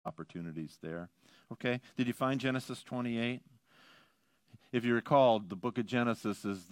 opportunities there. Okay, did you find Genesis 28? If you recall, the book of Genesis is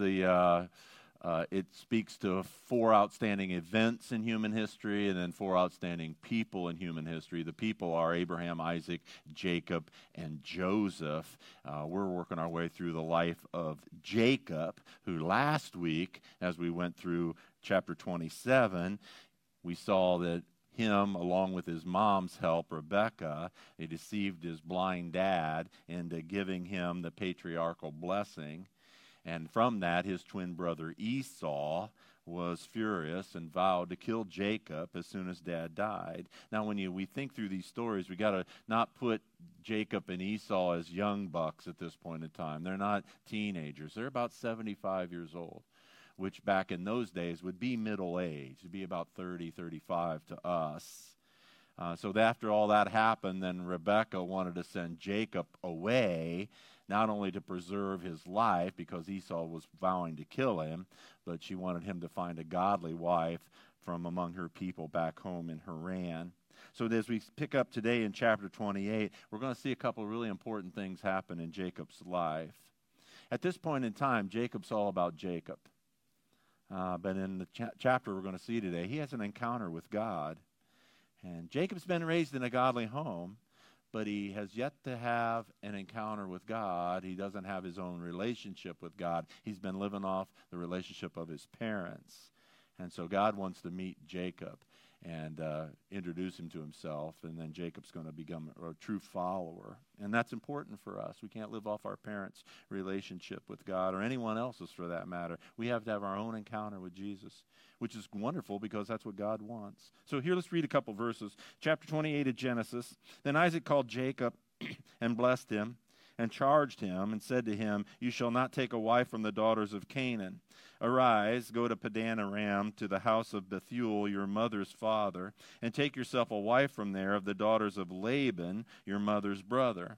it speaks to four outstanding events in human history and then four outstanding people in human history. The people are Abraham, Isaac, Jacob, and Joseph. We're working our way through the life of Jacob, who last week, as we went through chapter 27, we saw that him, along with his mom's help, Rebekah, they deceived his blind dad into giving him the patriarchal blessing. And from that, his twin brother Esau was furious and vowed to kill Jacob as soon as Dad died. Now, when we think through these stories, we got to not put Jacob and Esau as young bucks at this point in time. They're not teenagers. They're about 75 years old, which back in those days would be middle age. It'd be about 30, 35 to us. So after all that happened, then Rebekah wanted to send Jacob away, not only to preserve his life, because Esau was vowing to kill him, but she wanted him to find a godly wife from among her people back home in Haran. So as we pick up today in chapter 28, we're going to see a couple of really important things happen in Jacob's life. At this point in time, Jacob's all about Jacob. But in the chapter we're going to see today, he has an encounter with God. And Jacob's been raised in a godly home, but he has yet to have an encounter with God. He doesn't have his own relationship with God. He's been living off the relationship of his parents. And so God wants to meet Jacob and introduce him to himself, and then Jacob's going to become a true follower. And that's important for us. We can't live off our parents' relationship with God, or anyone else's for that matter. We have to have our own encounter with Jesus, which is wonderful because that's what God wants. So here, let's read a couple verses. Chapter 28 of Genesis. Then Isaac called Jacob and blessed him and charged him and said to him, "You shall not take a wife from the daughters of Canaan. Arise, go to Padan Aram, to the house of Bethuel, your mother's father, and take yourself a wife from there of the daughters of Laban, your mother's brother."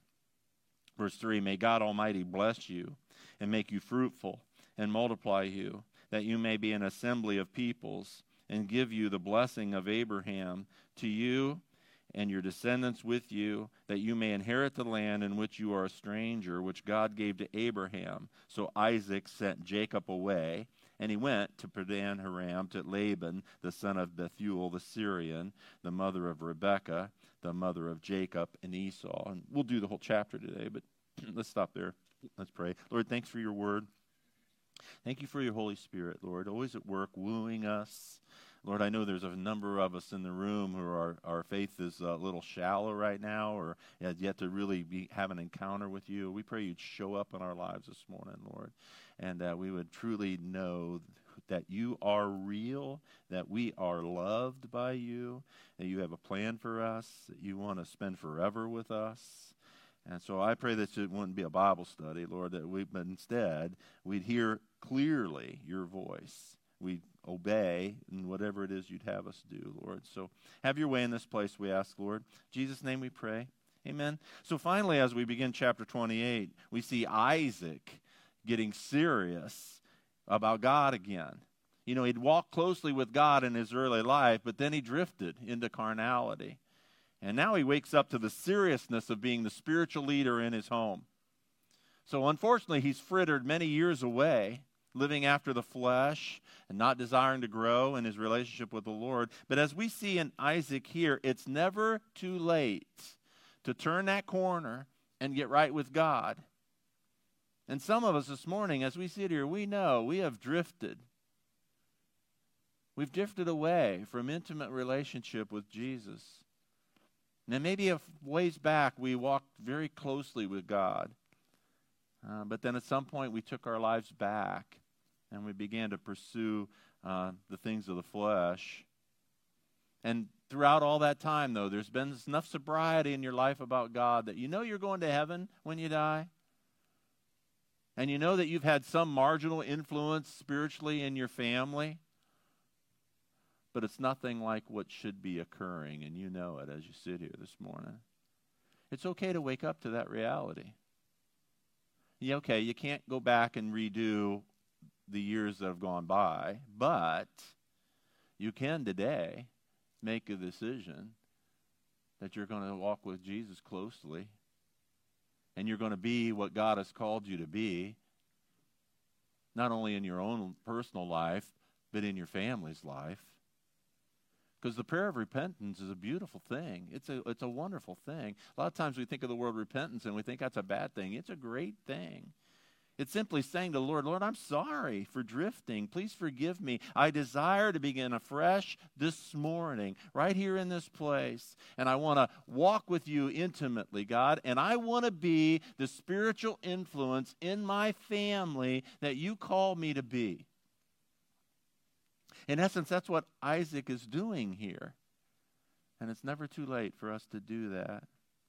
Verse 3, "May God Almighty bless you and make you fruitful and multiply you, that you may be an assembly of peoples, and give you the blessing of Abraham to you and your descendants with you, that you may inherit the land in which you are a stranger, which God gave to Abraham." So Isaac sent Jacob away, and he went to Padan Aram to Laban, the son of Bethuel the Syrian, the mother of Rebekah, the mother of Jacob and Esau. And we'll do the whole chapter today, but let's stop there. Let's pray. Lord, thanks for your word. Thank you for your Holy Spirit, Lord, always at work wooing us. Lord, I know there's a number of us in the room who our faith is a little shallow right now, or has yet to really have an encounter with you. We pray you'd show up in our lives this morning, Lord, and that we would truly know that you are real, that we are loved by you, that you have a plan for us, that you want to spend forever with us. And so I pray that it wouldn't be a Bible study, Lord, but instead we'd hear clearly your voice. We'd obey in whatever it is you'd have us do, Lord. So have your way in this place, we ask, Lord. In Jesus' name we pray. Amen. So finally, as we begin chapter 28, we see Isaac getting serious about God again. You know, he'd walked closely with God in his early life, but then he drifted into carnality. And now he wakes up to the seriousness of being the spiritual leader in his home. So unfortunately, he's frittered many years away, living after the flesh and not desiring to grow in his relationship with the Lord. But as we see in Isaac here, it's never too late to turn that corner and get right with God. And some of us this morning, as we sit here, we know we have drifted. We've drifted away from intimate relationship with Jesus. Now, maybe a ways back, we walked very closely with God. But then at some point, we took our lives back and we began to pursue the things of the flesh. And throughout all that time, though, there's been enough sobriety in your life about God that you know you're going to heaven when you die. And you know that you've had some marginal influence spiritually in your family. But it's nothing like what should be occurring, and you know it as you sit here this morning. It's okay to wake up to that reality. Yeah, okay, you can't go back and redo the years that have gone by, but you can today make a decision that you're going to walk with Jesus closely, and you're going to be what God has called you to be, not only in your own personal life, but in your family's life. Because the prayer of repentance is a beautiful thing. It's a wonderful thing. A lot of times we think of the word repentance and we think that's a bad thing. It's a great thing. It's simply saying to the Lord, Lord, I'm sorry for drifting. Please forgive me. I desire to begin afresh this morning, right here in this place. And I want to walk with you intimately, God. And I want to be the spiritual influence in my family that you call me to be. In essence, that's what Isaac is doing here. And it's never too late for us to do that.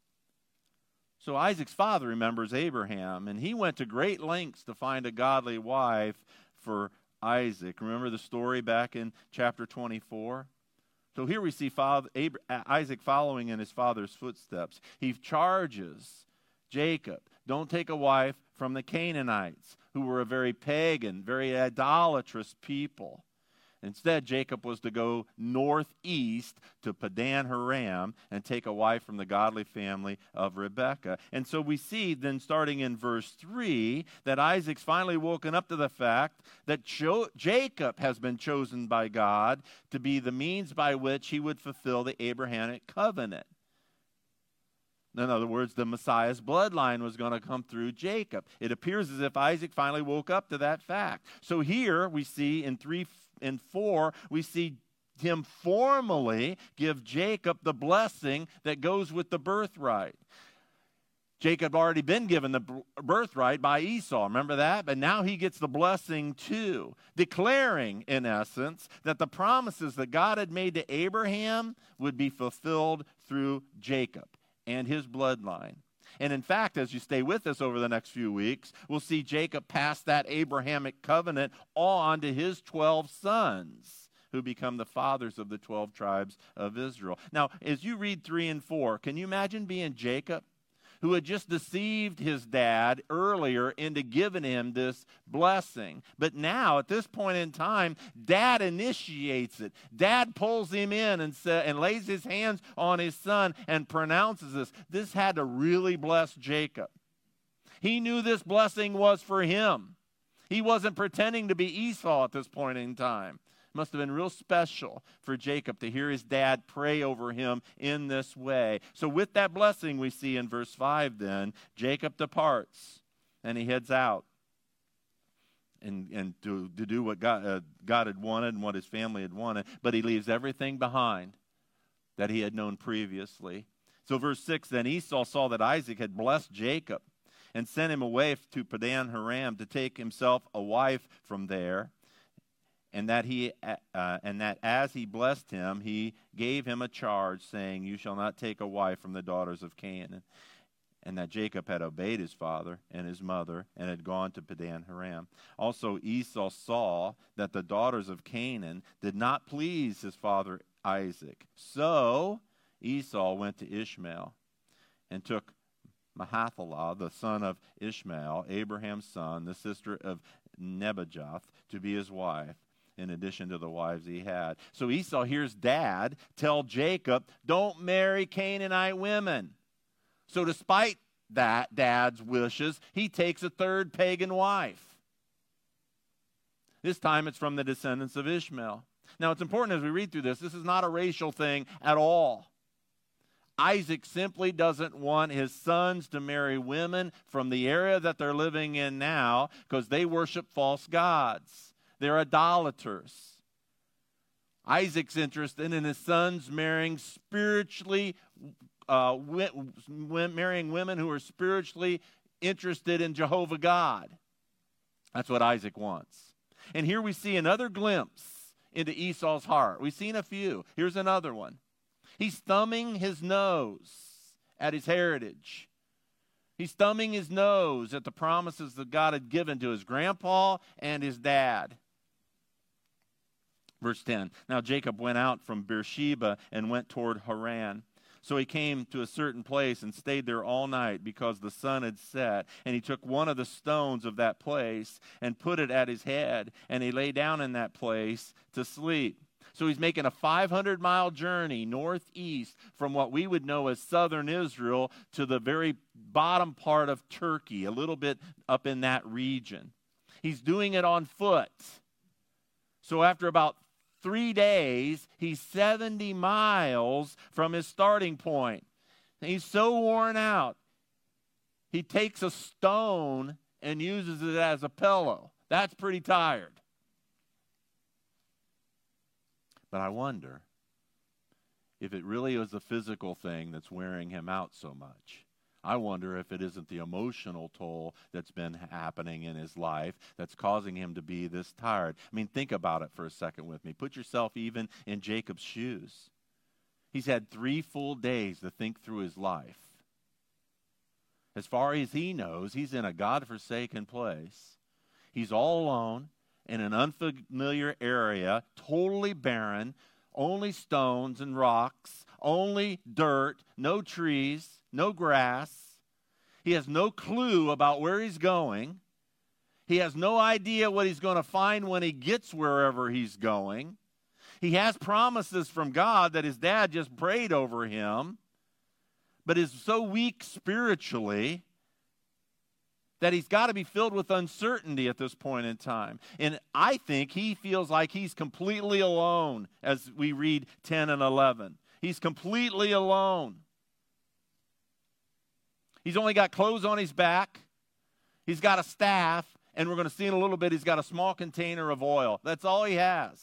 So Isaac's father remembers Abraham, and he went to great lengths to find a godly wife for Isaac. Remember the story back in chapter 24? So here we see Isaac following in his father's footsteps. He charges Jacob, don't take a wife from the Canaanites, who were a very pagan, very idolatrous people. Instead, Jacob was to go northeast to Padan-Aram and take a wife from the godly family of Rebekah. And so we see then starting in verse 3 that Isaac's finally woken up to the fact that Jacob has been chosen by God to be the means by which he would fulfill the Abrahamic covenant. In other words, the Messiah's bloodline was going to come through Jacob. It appears as if Isaac finally woke up to that fact. So here we see in 3 and 4, we see him formally give Jacob the blessing that goes with the birthright. Jacob had already been given the birthright by Esau, remember that? But now he gets the blessing too, declaring, in essence, that the promises that God had made to Abraham would be fulfilled through Jacob and his bloodline. And in fact, as you stay with us over the next few weeks, we'll see Jacob pass that Abrahamic covenant on to his 12 sons, who become the fathers of the 12 tribes of Israel. Now, as you read 3 and 4, can you imagine being Jacob, who had just deceived his dad earlier into giving him this blessing? But now, at this point in time, dad initiates it. Dad pulls him in and lays his hands on his son and pronounces this. This had to really bless Jacob. He knew this blessing was for him. He wasn't pretending to be Esau at this point in time. Must have been real special for Jacob to hear his dad pray over him in this way. So with that blessing we see in verse 5 then, Jacob departs and he heads out and to do what God had wanted and what his family had wanted, but he leaves everything behind that he had known previously. So verse 6, then Esau saw that Isaac had blessed Jacob and sent him away to Padan-Aram to take himself a wife from there. And that as he blessed him, he gave him a charge, saying, you shall not take a wife from the daughters of Canaan. And that Jacob had obeyed his father and his mother, and had gone to Padan-Aram. Also Esau saw that the daughters of Canaan did not please his father Isaac. So Esau went to Ishmael, and took Mahalatha, the son of Ishmael, Abraham's son, the sister of Nebajoth, to be his wife, in addition to the wives he had. So Esau hears dad tell Jacob, don't marry Canaanite women. So despite that, dad's wishes, he takes a third pagan wife. This time it's from the descendants of Ishmael. Now it's important as we read through this is not a racial thing at all. Isaac simply doesn't want his sons to marry women from the area that they're living in now because they worship false gods. They're idolaters. Isaac's interested in his sons marrying marrying women who are spiritually interested in Jehovah God. That's what Isaac wants. And here we see another glimpse into Esau's heart. We've seen a few. Here's another one. He's thumbing his nose at his heritage. He's thumbing his nose at the promises that God had given to his grandpa and his dad. Verse 10, now Jacob went out from Beersheba and went toward Haran. So he came to a certain place and stayed there all night because the sun had set. And he took one of the stones of that place and put it at his head. And he lay down in that place to sleep. So he's making a 500-mile journey northeast from what we would know as southern Israel to the very bottom part of Turkey, a little bit up in that region. He's doing it on foot. So after about 3 days, he's 70 miles from his starting point. He's so worn out, he takes a stone and uses it as a pillow. That's pretty tired. But I wonder if it really is a physical thing that's wearing him out so much. I wonder if it isn't the emotional toll that's been happening in his life that's causing him to be this tired. I mean, think about it for a second with me. Put yourself even in Jacob's shoes. He's had 3 full days to think through his life. As far as he knows, he's in a God-forsaken place. He's all alone in an unfamiliar area, totally barren, only stones and rocks, only dirt, no trees, no grass. He has no clue about where he's going. He has no idea what he's going to find when he gets wherever he's going. He has promises from God that his dad just prayed over him, but is so weak spiritually that he's got to be filled with uncertainty at this point in time. And I think he feels like he's completely alone as we read 10 and 11. He's completely alone. He's only got clothes on his back. He's got a staff, and we're going to see in a little bit he's got a small container of oil. That's all he has.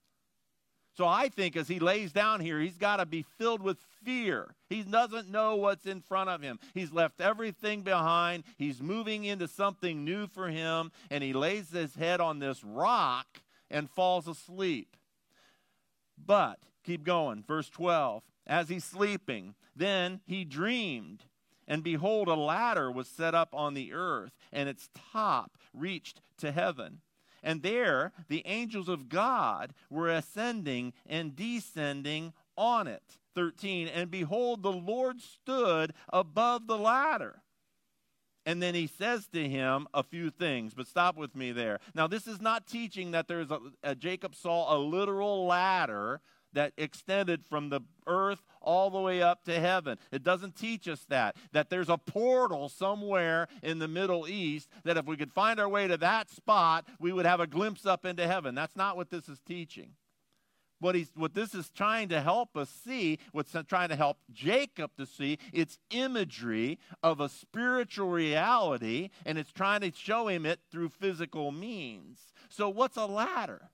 So I think as he lays down here, he's got to be filled with fear. He doesn't know what's in front of him. He's left everything behind. He's moving into something new for him, and he lays his head on this rock and falls asleep. But, keep going, verse 12. As he's sleeping, then he dreamed, and behold, a ladder was set up on the earth, and its top reached to heaven. And there the angels of God were ascending and descending on it. 13, and behold, the Lord stood above the ladder. And then he says to him a few things, but stop with me there. Now, this is not teaching that there's Jacob saw a literal ladder that extended from the earth all the way up to heaven. It doesn't teach us that there's a portal somewhere in the Middle East that if we could find our way to that spot, we would have a glimpse up into heaven. That's not what this is teaching. What this is trying to help us see, what's trying to help Jacob to see, it's imagery of a spiritual reality, and it's trying to show him it through physical means. So what's a ladder?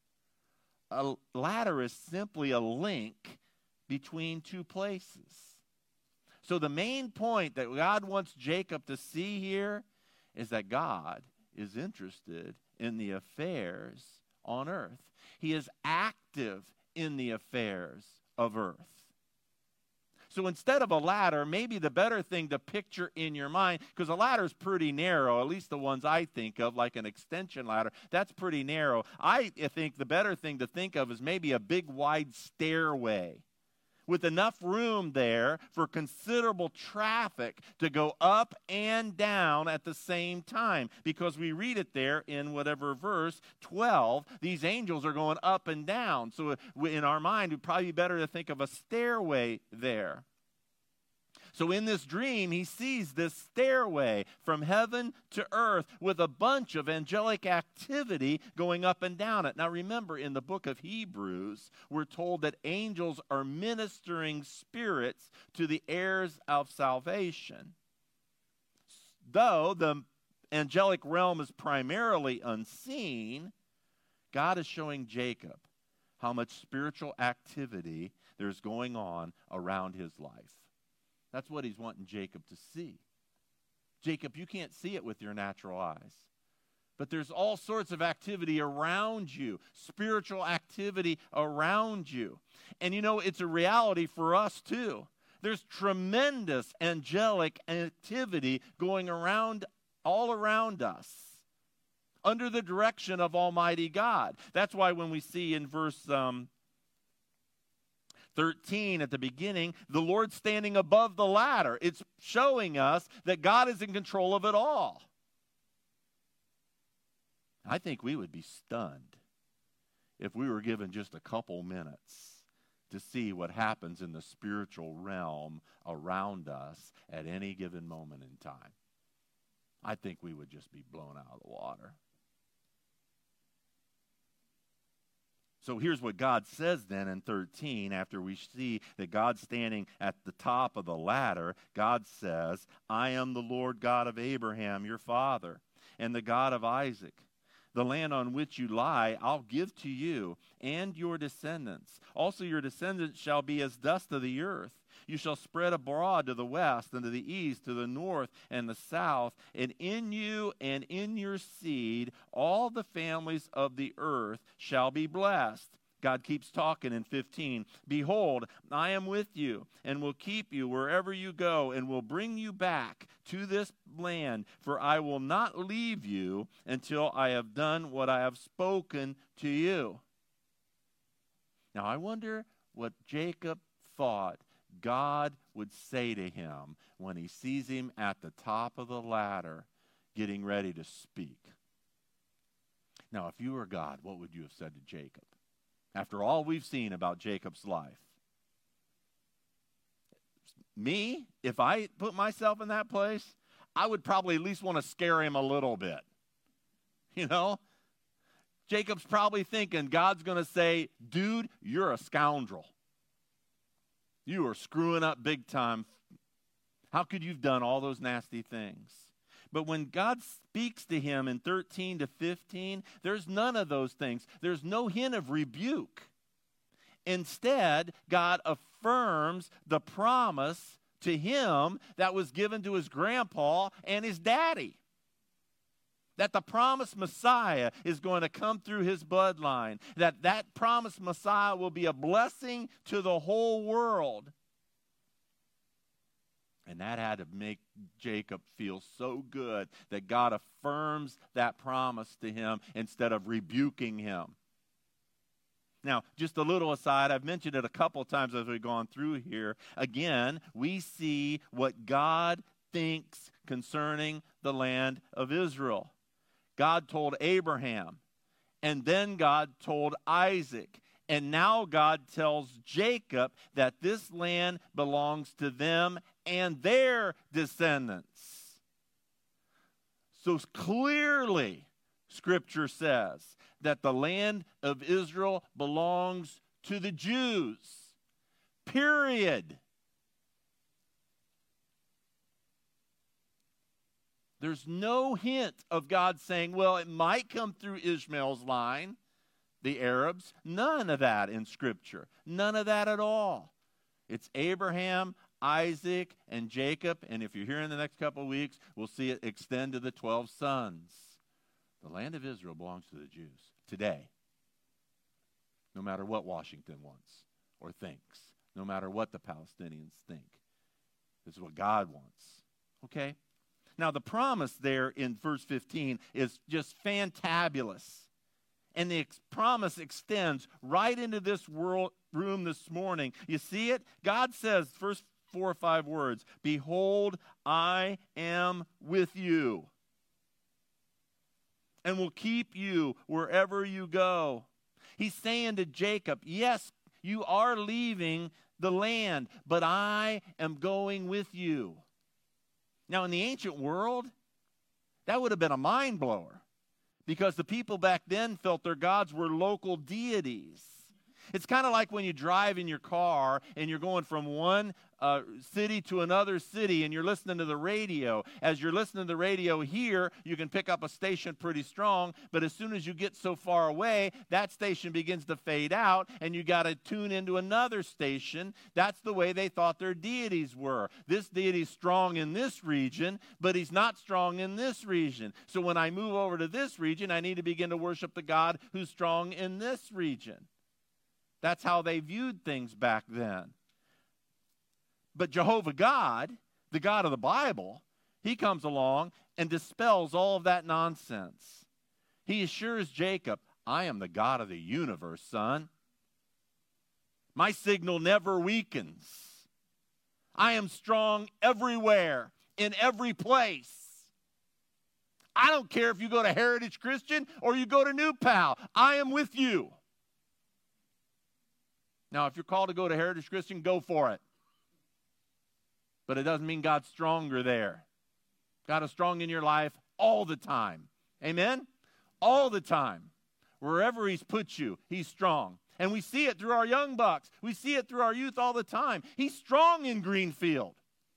A ladder is simply a link between two places. So the main point that God wants Jacob to see here is that God is interested in the affairs on earth. He is active in the affairs of earth. So instead of a ladder, maybe the better thing to picture in your mind, because a ladder is pretty narrow, at least the ones I think of, like an extension ladder, that's pretty narrow. I think the better thing to think of is maybe a big wide stairway with enough room there for considerable traffic to go up and down at the same time. Because we read it there in whatever verse, 12, these angels are going up and down. So in our mind, it would probably be better to think of a stairway there. So in this dream, he sees this stairway from heaven to earth with a bunch of angelic activity going up and down it. Now remember, in the book of Hebrews, we're told that angels are ministering spirits to the heirs of salvation. Though the angelic realm is primarily unseen, God is showing Jacob how much spiritual activity there's going on around his life. That's what he's wanting Jacob to see. Jacob, you can't see it with your natural eyes. But there's all sorts of activity around you, spiritual activity around you. And you know, it's a reality for us too. There's tremendous angelic activity going around, all around us, under the direction of Almighty God. That's why when we see in verse 13 at the beginning, the Lord standing above the ladder. It's showing us that God is in control of it all. I think we would be stunned if we were given just a couple minutes to see what happens in the spiritual realm around us at any given moment in time. I think we would just be blown out of the water. So here's what God says then in 13, after we see that God's standing at the top of the ladder. God says, I am the Lord God of Abraham, your father, and the God of Isaac. The land on which you lie, I'll give to you and your descendants. Also your descendants shall be as dust of the earth. You shall spread abroad to the west and to the east, to the north and the south. And in you and in your seed, all the families of the earth shall be blessed. God keeps talking in 15. Behold, I am with you and will keep you wherever you go and will bring you back to this land. For I will not leave you until I have done what I have spoken to you. Now I wonder what Jacob thought God would say to him when he sees him at the top of the ladder getting ready to speak. Now, if you were God, what would you have said to Jacob? After all we've seen about Jacob's life. Me, if I put myself in that place, I would probably at least want to scare him a little bit. You know? Jacob's probably thinking God's going to say, dude, you're a scoundrel. You are screwing up big time. How could you have done all those nasty things? But when God speaks to him in 13 to 15, there's none of those things. There's no hint of rebuke. Instead, God affirms the promise to him that was given to his grandpa and his daddy. That the promised Messiah is going to come through his bloodline. That promised Messiah will be a blessing to the whole world. And that had to make Jacob feel so good that God affirms that promise to him instead of rebuking him. Now, just a little aside, I've mentioned it a couple of times as we've gone through here. Again, we see what God thinks concerning the land of Israel. God told Abraham, and then God told Isaac, and now God tells Jacob that this land belongs to them and their descendants. So clearly, Scripture says that the land of Israel belongs to the Jews. Period. There's no hint of God saying, well, it might come through Ishmael's line, the Arabs. None of that in Scripture. None of that at all. It's Abraham, Isaac, and Jacob. And if you're here in the next couple of weeks, we'll see it extend to the 12 sons. The land of Israel belongs to the Jews today. No matter what Washington wants or thinks. No matter what the Palestinians think. This is what God wants. Okay? Now, the promise there in verse 15 is just fantabulous. And the promise extends right into this room this morning. You see it? God says, first 4 or 5 words, behold, I am with you and will keep you wherever you go. He's saying to Jacob, yes, you are leaving the land, but I am going with you. Now, in the ancient world, that would have been a mind blower because the people back then felt their gods were local deities. It's kind of like when you drive in your car and you're going from one city to another city and you're listening to the radio. As you're listening to the radio here, you can pick up a station pretty strong, but as soon as you get so far away, that station begins to fade out and you got to tune into another station. That's the way they thought their deities were. This deity's strong in this region, but he's not strong in this region. So when I move over to this region, I need to begin to worship the God who's strong in this region. That's how they viewed things back then. But Jehovah God, the God of the Bible, he comes along and dispels all of that nonsense. He assures Jacob, I am the God of the universe, son. My signal never weakens. I am strong everywhere, in every place. I don't care if you go to Heritage Christian or you go to New Pal. I am with you. Now, if you're called to go to Heritage Christian, go for it. But it doesn't mean God's stronger there. God is strong in your life all the time. Amen? All the time. Wherever He's put you, He's strong. And we see it through our young bucks. We see it through our youth all the time. He's strong in Greenfield.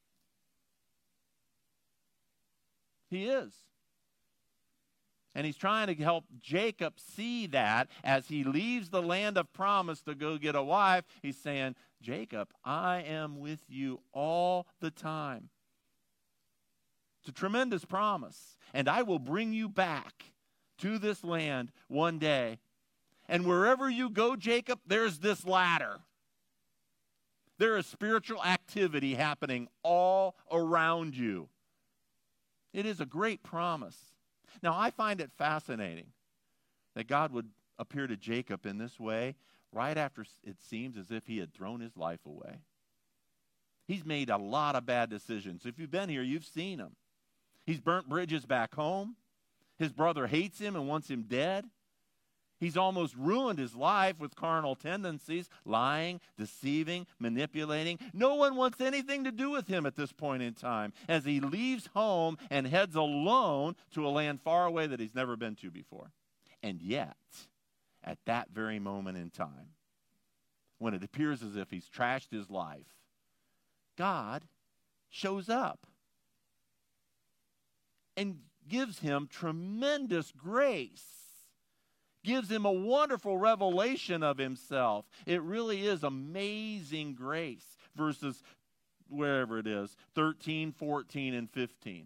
He is. And He's trying to help Jacob see that as he leaves the land of promise to go get a wife. He's saying, Jacob, I am with you all the time. It's a tremendous promise. And I will bring you back to this land one day. And wherever you go, Jacob, there's this ladder. There is spiritual activity happening all around you. It is a great promise. Now, I find it fascinating that God would appear to Jacob in this way right after it seems as if he had thrown his life away. He's made a lot of bad decisions. If you've been here, you've seen him. He's burnt bridges back home. His brother hates him and wants him dead. He's almost ruined his life with carnal tendencies, lying, deceiving, manipulating. No one wants anything to do with him at this point in time as he leaves home and heads alone to a land far away that he's never been to before. And yet, at that very moment in time, when it appears as if he's trashed his life, God shows up and gives him tremendous grace. Gives him a wonderful revelation of himself. It really is amazing grace. Verses, wherever it is, 13, 14, and 15.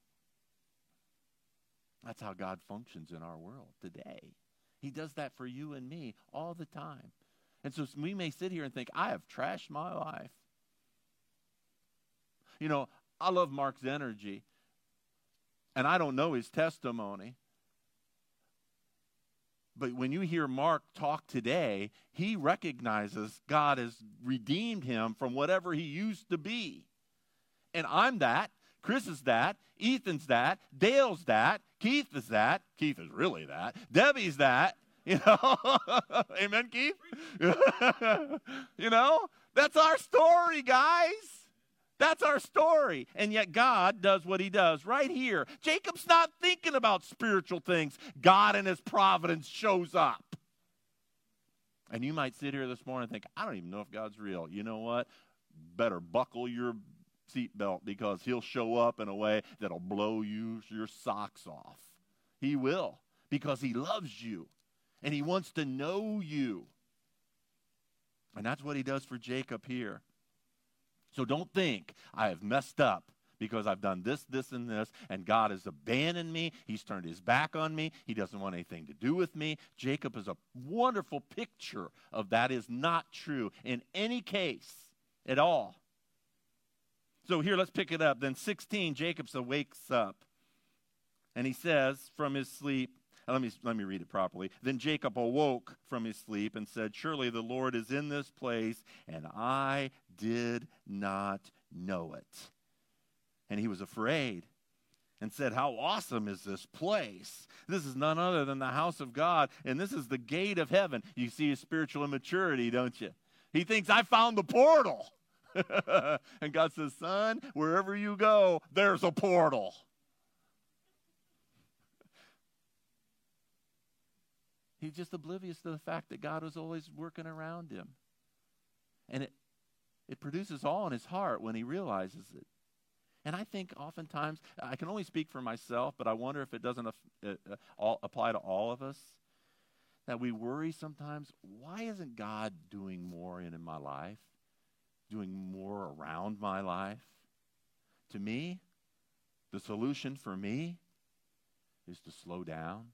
That's how God functions in our world today. He does that for you and me all the time. And so we may sit here and think, I have trashed my life. You know, I love Mark's energy. And I don't know his testimony. But when you hear Mark talk today, he recognizes God has redeemed him from whatever he used to be. And I'm that. Chris is that. Ethan's that. Dale's that. Keith is that. Keith is really that. Debbie's that. You know? Amen, Keith? You know? That's our story, guys. That's our story. And yet God does what he does right here. Jacob's not thinking about spiritual things. God in his providence shows up. And you might sit here this morning and think, I don't even know if God's real. You know what? Better buckle your seatbelt because he'll show up in a way that'll blow your socks off. He will because he loves you and he wants to know you. And that's what he does for Jacob here. So don't think I have messed up because I've done this, this, and this, and God has abandoned me. He's turned his back on me. He doesn't want anything to do with me. Jacob is a wonderful picture of that is not true in any case at all. So here, let's pick it up. Then 16, Jacob wakes up, and he says from his sleep, let me read it properly. Then Jacob awoke from his sleep and said, surely the Lord is in this place, and I did not know it. And he was afraid and said, how awesome is this place? This is none other than the house of God, and this is the gate of heaven. You see his spiritual immaturity, don't you? He thinks, I found the portal. And God says, son, wherever you go, there's a portal. He's just oblivious to the fact that God was always working around him. And it produces awe in his heart when he realizes it. And I think oftentimes, I can only speak for myself, but I wonder if it doesn't apply to all of us, that we worry sometimes, why isn't God doing more in my life? Doing more around my life? To me, the solution for me is to slow down.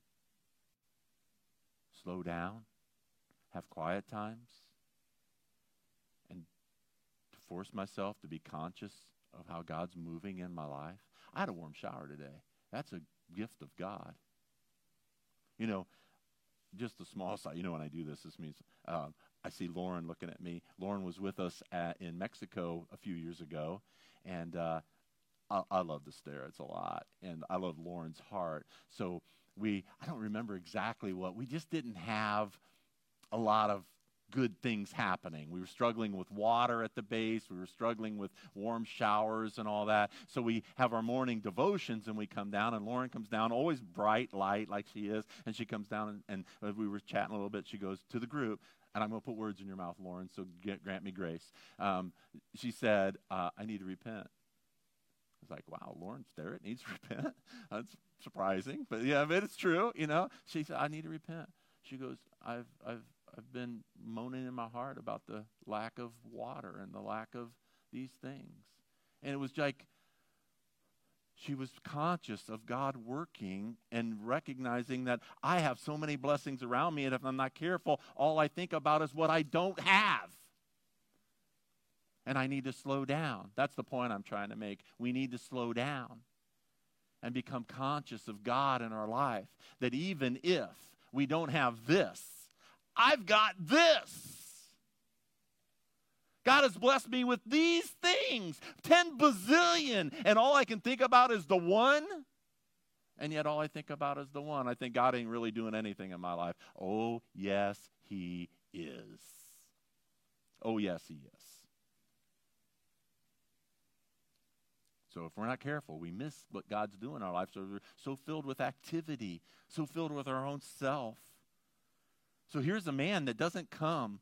Slow down, have quiet times, and to force myself to be conscious of how God's moving in my life. I had a warm shower today. That's a gift of God. You know, just a small side. You know, when I do this means I see Lauren looking at me. Lauren was with us in Mexico a few years ago, and I love the Starretts a lot, and I love Lauren's heart. So I don't remember exactly what, we just didn't have a lot of good things happening. We were struggling with water at the base. We were struggling with warm showers and all that. So we have our morning devotions, and we come down, and Lauren comes down, always bright light like she is, and she comes down, and as we were chatting a little bit, she goes to the group, and I'm going to put words in your mouth, Lauren, so grant me grace. She said, I need to repent. I was like, wow, Lauren Sterrett needs to repent? That's surprising, but yeah, but it's true, you know. She said, I need to repent. She goes, I've been moaning in my heart about the lack of water and the lack of these things. And it was like she was conscious of God working and recognizing that I have so many blessings around me, and if I'm not careful, all I think about is what I don't have. And I need to slow down. That's the point I'm trying to make. We need to slow down and become conscious of God in our life, that even if we don't have this, I've got this. God has blessed me with these things, 10 bazillion, and all I can think about is the one, and yet all I think about is the one. I think God ain't really doing anything in my life. Oh, yes, he is. Oh, yes, he is. So if we're not careful, we miss what God's doing in our life. So we're so filled with activity, so filled with our own self. So here's a man that doesn't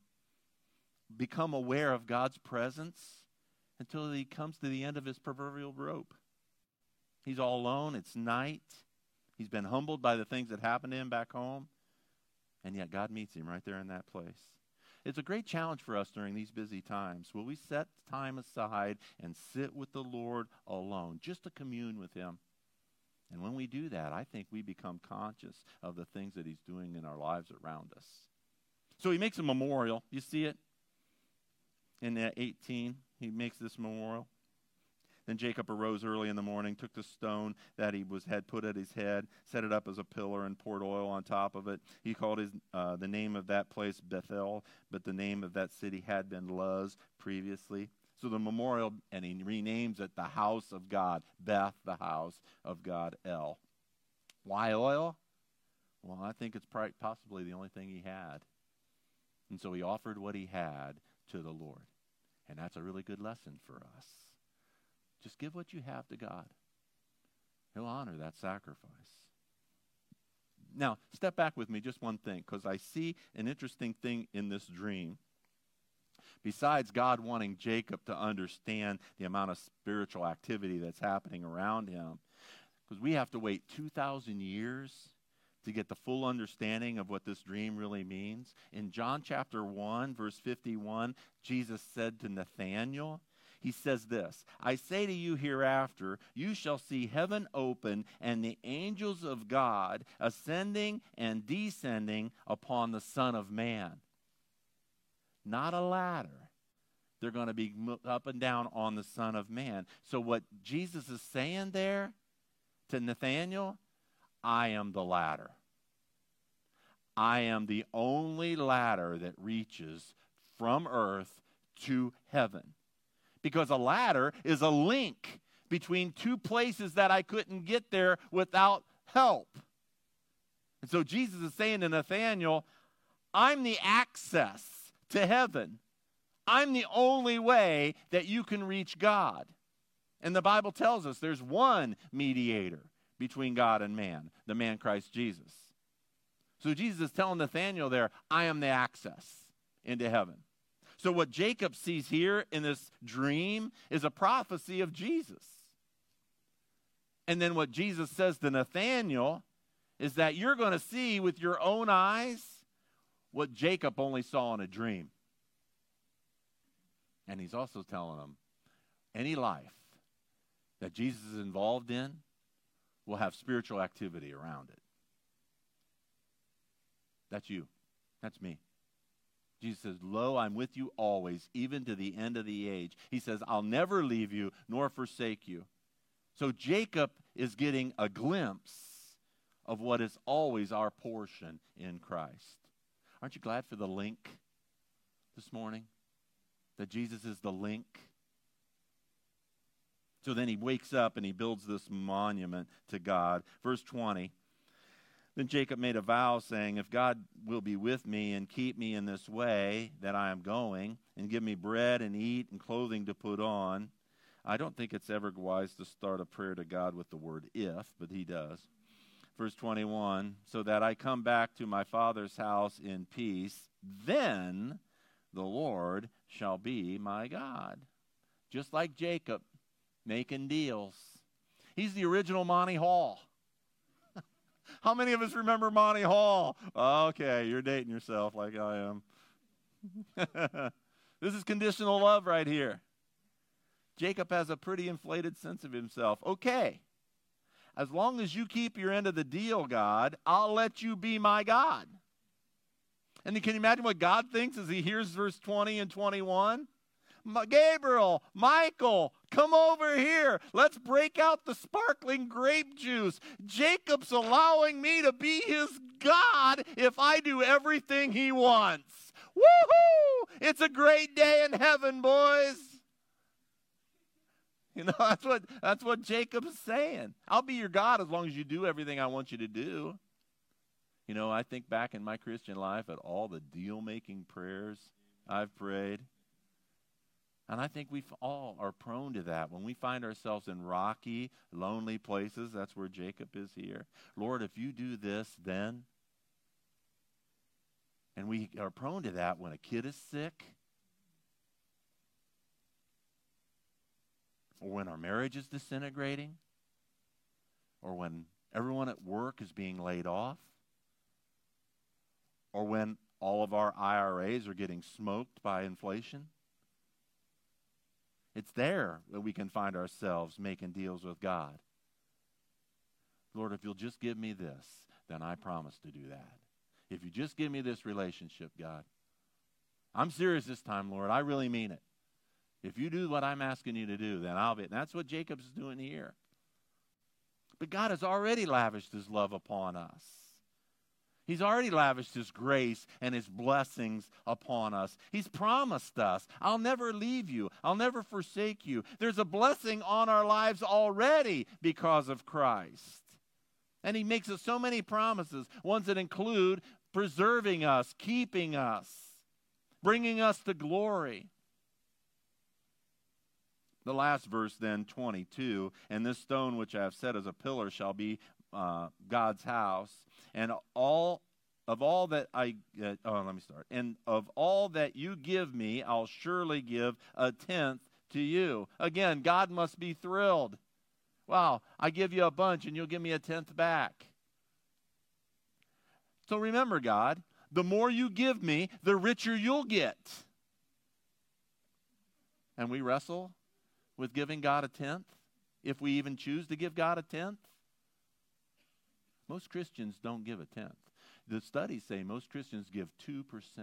become aware of God's presence until he comes to the end of his proverbial rope. He's all alone. It's night. He's been humbled by the things that happened to him back home. And yet God meets him right there in that place. It's a great challenge for us during these busy times. Will we set time aside and sit with the Lord alone, just to commune with him? And when we do that, I think we become conscious of the things that he's doing in our lives around us. So he makes a memorial. You see it? In 18, he makes this memorial. Then Jacob arose early in the morning, took the stone that he had put at his head, set it up as a pillar, and poured oil on top of it. He called the name of that place Bethel, but the name of that city had been Luz previously. So the memorial, and he renames it the house of God, Beth, the house of God, El. Why oil? Well, I think it's possibly the only thing he had. And so he offered what he had to the Lord. And that's a really good lesson for us. Just give what you have to God. He'll honor that sacrifice. Now, step back with me just one thing, because I see an interesting thing in this dream. Besides God wanting Jacob to understand the amount of spiritual activity that's happening around him, because we have to wait 2,000 years to get the full understanding of what this dream really means. In John chapter 1, verse 51, Jesus said to Nathanael, he says this, I say to you hereafter, you shall see heaven open and the angels of God ascending and descending upon the Son of Man. Not a ladder. They're going to be up and down on the Son of Man. So what Jesus is saying there to Nathanael, I am the ladder. I am the only ladder that reaches from earth to heaven. Because a ladder is a link between two places that I couldn't get there without help. And so Jesus is saying to Nathanael, I'm the access to heaven. I'm the only way that you can reach God. And the Bible tells us there's one mediator between God and man, the man Christ Jesus. So Jesus is telling Nathanael there, I am the access into heaven. So what Jacob sees here in this dream is a prophecy of Jesus. And then what Jesus says to Nathanael is that you're going to see with your own eyes what Jacob only saw in a dream. And he's also telling him, any life that Jesus is involved in will have spiritual activity around it. That's you. That's me. Jesus says, lo, I'm with you always, even to the end of the age. He says, I'll never leave you nor forsake you. So Jacob is getting a glimpse of what is always our portion in Christ. Aren't you glad for the link this morning? That Jesus is the link? So then he wakes up and he builds this monument to God. Verse 20. Then Jacob made a vow, saying, if God will be with me and keep me in this way that I am going, and give me bread and eat and clothing to put on. I don't think it's ever wise to start a prayer to God with the word if, but he does. Verse 21, so that I come back to my father's house in peace, then the Lord shall be my God. Just like Jacob, making deals. He's the original Monty Hall. How many of us remember Monty Hall? Okay, you're dating yourself like I am. This is conditional love right here. Jacob has a pretty inflated sense of himself. Okay, as long as you keep your end of the deal, God, I'll let you be my God. And can you imagine what God thinks as he hears verse 20 and 21? Gabriel, Michael, come over here. Let's break out the sparkling grape juice. Jacob's allowing me to be his God if I do everything he wants. Woohoo! It's a great day in heaven, boys. You know, that's what Jacob's saying. I'll be your God as long as you do everything I want you to do. You know, I think back in my Christian life at all the deal-making prayers I've prayed. And I think we all are prone to that. When we find ourselves in rocky, lonely places, that's where Jacob is here. Lord, if you do this, then. And we are prone to that when a kid is sick. Or when our marriage is disintegrating. Or when everyone at work is being laid off. Or when all of our IRAs are getting smoked by inflation. It's there that we can find ourselves making deals with God. Lord, if you'll just give me this, then I promise to do that. If you just give me this relationship, God. I'm serious this time, Lord. I really mean it. If you do what I'm asking you to do, then I'll be. And that's what Jacob's doing here. But God has already lavished his love upon us. He's already lavished his grace and his blessings upon us. He's promised us, I'll never leave you. I'll never forsake you. There's a blessing on our lives already because of Christ. And he makes us so many promises, ones that include preserving us, keeping us, bringing us to glory. The last verse then, 22, and this stone which I have set as a pillar shall be God's house, and And of all that you give me, I'll surely give a tenth to you. Again, God must be thrilled. Wow, I give you a bunch and you'll give me a tenth back. So remember, God, the more you give me, the richer you'll get. And we wrestle with giving God a tenth, if we even choose to give God a tenth. Most Christians don't give a tenth. The studies say most Christians give 2%.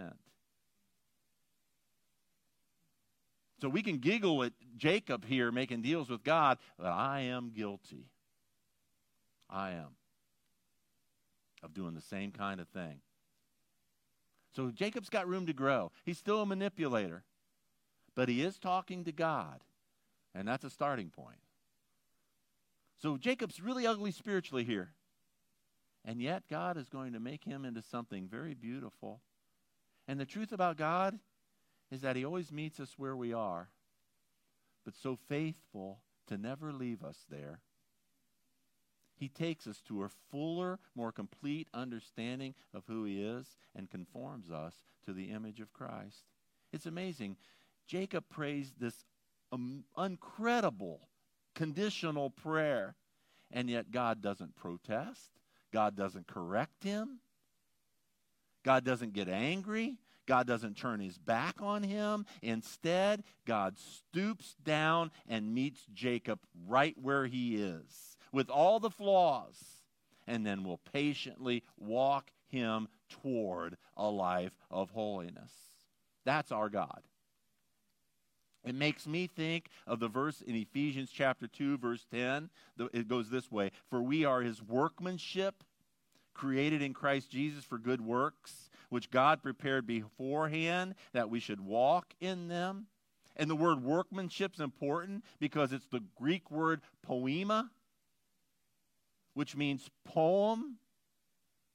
So we can giggle at Jacob here making deals with God, but I am guilty. I am. Of doing the same kind of thing. So Jacob's got room to grow. He's still a manipulator. But he is talking to God. And that's a starting point. So Jacob's really ugly spiritually here. And yet God is going to make him into something very beautiful. And the truth about God is that he always meets us where we are, but so faithful to never leave us there. He takes us to a fuller, more complete understanding of who he is and conforms us to the image of Christ. It's amazing. Jacob prays this incredible conditional prayer, and yet God doesn't protest. God doesn't correct him. God doesn't get angry. God doesn't turn his back on him. Instead, God stoops down and meets Jacob right where he is, with all the flaws, and then will patiently walk him toward a life of holiness. That's our God. It makes me think of the verse in Ephesians chapter 2, verse 10. It goes this way: for we are his workmanship, created in Christ Jesus for good works, which God prepared beforehand that we should walk in them. And the word workmanship is important because it's the Greek word poema, which means poem.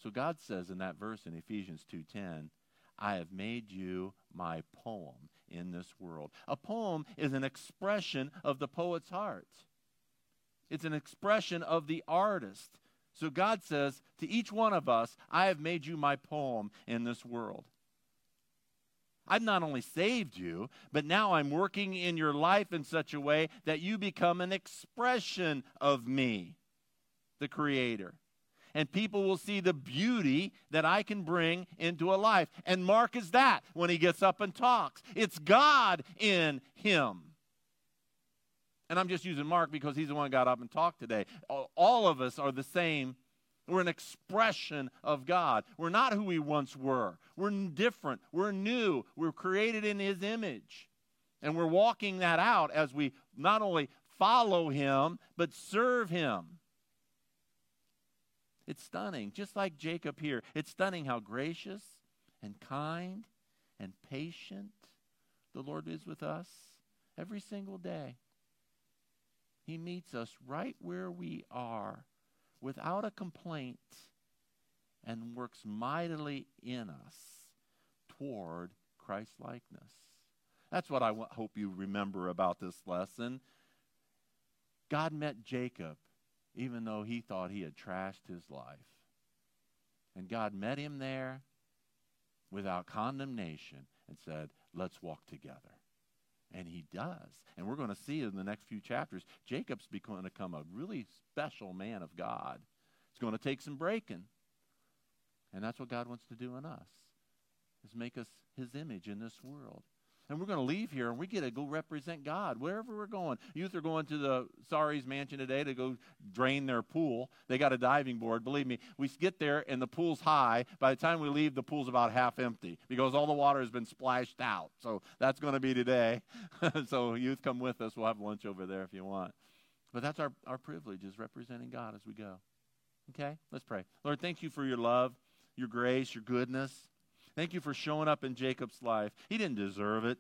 So God says in that verse in Ephesians 2:10, I have made you my poem in this world. A poem is an expression of the poet's heart. It's an expression of the artist. So God says to each one of us, I have made you my poem in this world. I've not only saved you, but now I'm working in your life in such a way that you become an expression of me, the Creator. And people will see the beauty that I can bring into a life. And Mark is that when he gets up and talks. It's God in him. And I'm just using Mark because he's the one who got up and talked today. All of us are the same. We're an expression of God. We're not who we once were. We're different. We're new. We're created in his image. And we're walking that out as we not only follow him, but serve him. It's stunning. Just like Jacob here, it's stunning how gracious and kind and patient the Lord is with us every single day. He meets us right where we are without a complaint and works mightily in us toward Christ-likeness. That's what I hope you remember about this lesson. God met Jacob even though he thought he had trashed his life. And God met him there without condemnation and said, let's walk together. And he does. And we're going to see in the next few chapters, Jacob's going to become a really special man of God. It's going to take some breaking. And that's what God wants to do in us, is make us his image in this world. And we're going to leave here, and we get to go represent God wherever we're going. Youth are going to the Sari's mansion today to go drain their pool. They got a diving board. Believe me, we get there, and the pool's high. By the time we leave, the pool's about half empty because all the water has been splashed out. So that's going to be today. So youth, come with us. We'll have lunch over there if you want. But that's our privilege, is representing God as we go. Okay? Let's pray. Lord, thank you for your love, your grace, your goodness. Thank you for showing up in Jacob's life. He didn't deserve it.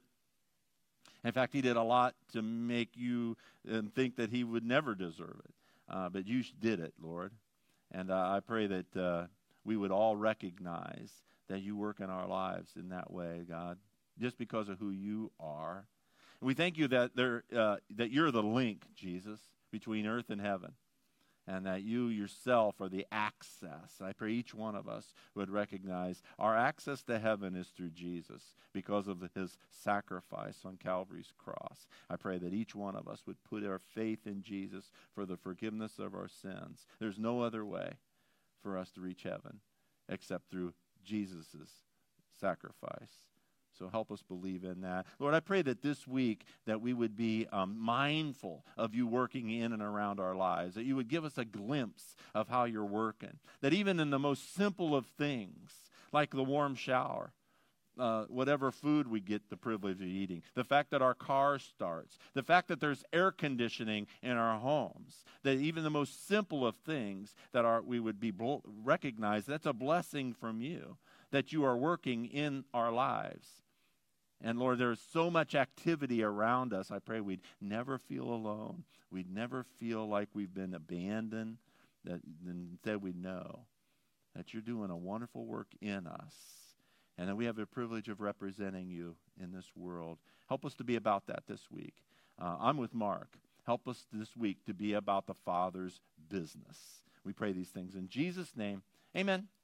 In fact, he did a lot to make you think that he would never deserve it. But you did it, Lord. And I pray that we would all recognize that you work in our lives in that way, God, just because of who you are. And we thank you that that you're the link, Jesus, between earth and heaven. And that you yourself are the access. I pray each one of us would recognize our access to heaven is through Jesus because of his sacrifice on Calvary's cross. I pray that each one of us would put our faith in Jesus for the forgiveness of our sins. There's no other way for us to reach heaven except through Jesus' sacrifice. So help us believe in that. Lord, I pray that this week that we would be mindful of you working in and around our lives, that you would give us a glimpse of how you're working, that even in the most simple of things, like the warm shower, whatever food we get the privilege of eating, the fact that our car starts, the fact that there's air conditioning in our homes, that even the most simple of things that we would be recognized, that's a blessing from you, that you are working in our lives. And Lord, there's so much activity around us. I pray we'd never feel alone. We'd never feel like we've been abandoned. That instead we know that you're doing a wonderful work in us. And that we have the privilege of representing you in this world. Help us to be about that this week. I'm with Mark. Help us this week to be about the Father's business. We pray these things in Jesus' name. Amen.